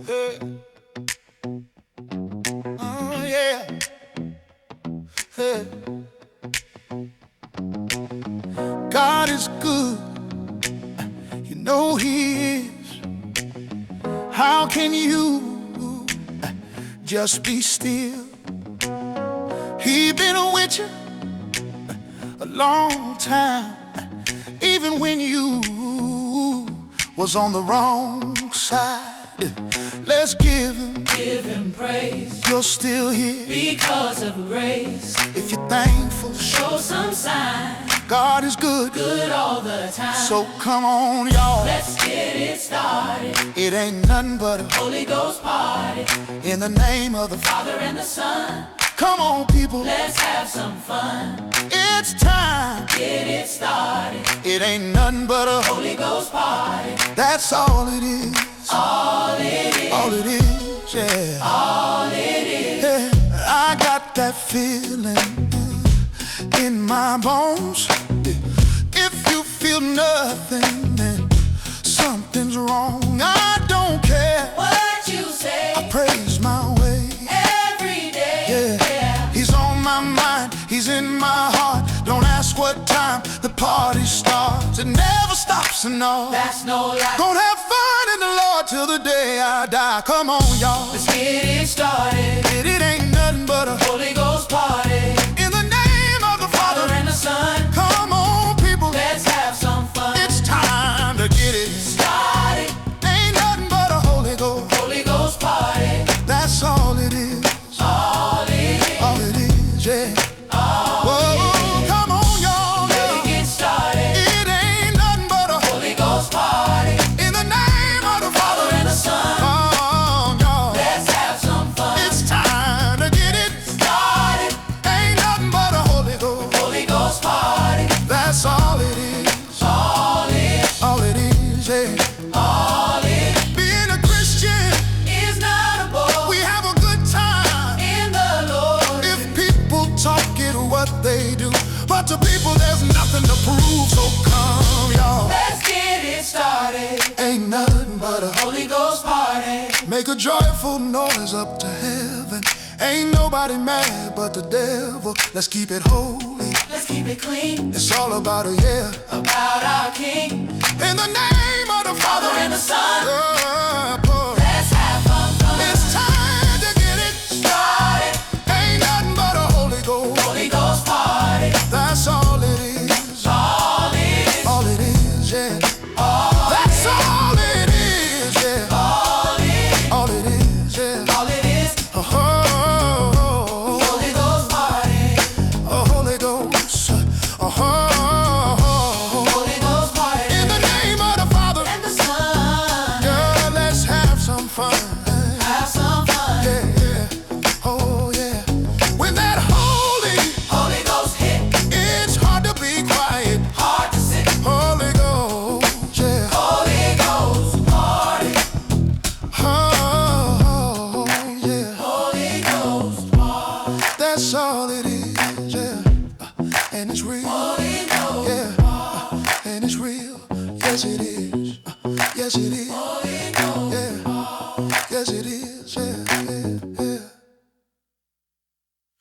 Hey. Oh yeah. Hey. God is good, you know He is. How can you just be still? He been with you a long time, even when you was on the wrong side. Let's give him praise. You're still here Because of grace. if you're thankful. Show some sign. God is good, Good all the time. so come on, y'all. Let's get it started. It ain't nothing but a Holy Ghost party. in the name of the Father and the Son. Come on, people, Let's have some fun. it's time. Get it started. It ain't nothing but a Holy Ghost party. that's all it is. All it is. All it is, yeah. All it is. Yeah, I got that feeling in my bones. If you feel nothing, then something's wrong. I don't care. What you say. I praise my way. Every day. Yeah. He's on my mind, he's in my heart. Don't ask what time the party starts. It never stops and all. That's no lie. Gonna have fun in the Lord till the day I die. Come on, y'all. Let's get it started. It ain't nothing but a Holy Ghost party. in the name of the Father Father. and the Son. Come on, people. Let's have some fun. It's time to get it started. Ain't nothing but a Holy Ghost. Holy Ghost party. That's all it is. All it is. All it is, yeah. Whoa, come on, y'all. Let it get started. It ain't nothing but a Holy Ghost party. in the name of the Father Father. and the Son. Come on, y'all. Let's have some fun. It's time to get it started. Ain't nothing but a Holy Ghost. Holy Ghost party. That's all it is. All it is. All it is, yeah. All it Being a Christian, is not a bore. we have a good time. In the Lord. If people talk it what they do, but to people there's nothing to prove. So come, y'all. Let's get it started. Ain't nothing but a Holy Ghost party. make a joyful noise up to heaven. Ain't nobody mad but the devil. Let's keep it holy. Let's keep it clean. It's all about a yeah. About our King. In the name of the Father Father and the Son.